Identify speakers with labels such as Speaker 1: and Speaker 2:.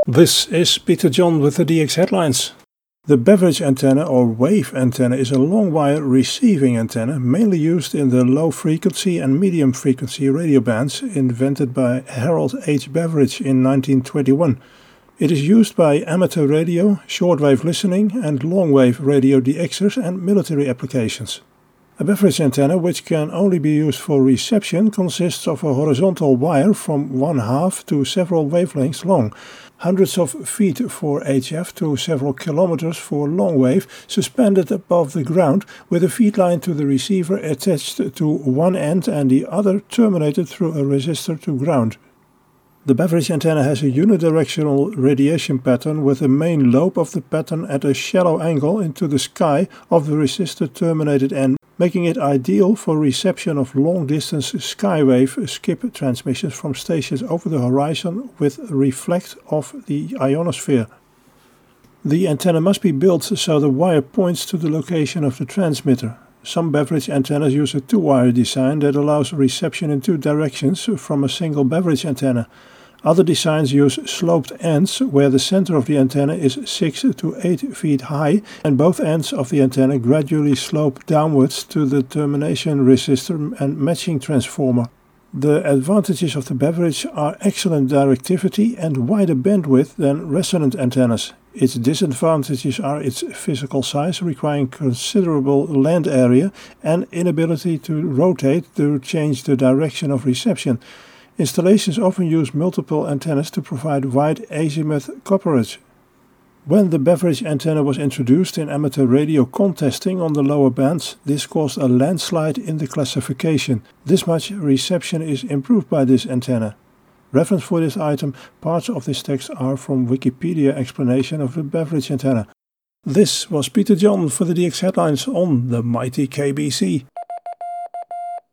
Speaker 1: This is Peter John with the DX headlines. The Beveridge antenna or wave antenna is a long wire receiving antenna mainly used in the low frequency and medium frequency radio bands invented by Harold H. Beveridge in 1921. It is used by amateur radio, shortwave listening and long-wave radio DXers and military applications. A Beveridge antenna, which can only be used for reception, consists of a horizontal wire from 1/2 to several wavelengths long, hundreds of feet for HF to several kilometers for long wave, suspended above the ground with a feed line to the receiver attached to one end and the other terminated through a resistor to ground. The Beveridge antenna has a unidirectional radiation pattern with the main lobe of the pattern at a shallow angle into the sky of the resistor terminated end, making it ideal for reception of long-distance skywave skip transmissions from stations over the horizon with reflect of the ionosphere. The antenna must be built so the wire points to the location of the transmitter. Some Beveridge antennas use a two-wire design that allows reception in two directions from a single Beveridge antenna. Other designs use sloped ends where the center of the antenna is 6 to 8 feet high and both ends of the antenna gradually slope downwards to the termination resistor and matching transformer. The advantages of the Beveridge are excellent directivity and wider bandwidth than resonant antennas. Its disadvantages are its physical size, requiring considerable land area, and inability to rotate to change the direction of reception. Installations often use multiple antennas to provide wide azimuth coverage. When the Beveridge antenna was introduced in amateur radio contesting on the lower bands, this caused a landslide in the classification. This much reception is improved by this antenna. Reference for this item, parts of this text are from Wikipedia explanation of the Beveridge antenna. This was Peter John for the DX headlines on the mighty KBC.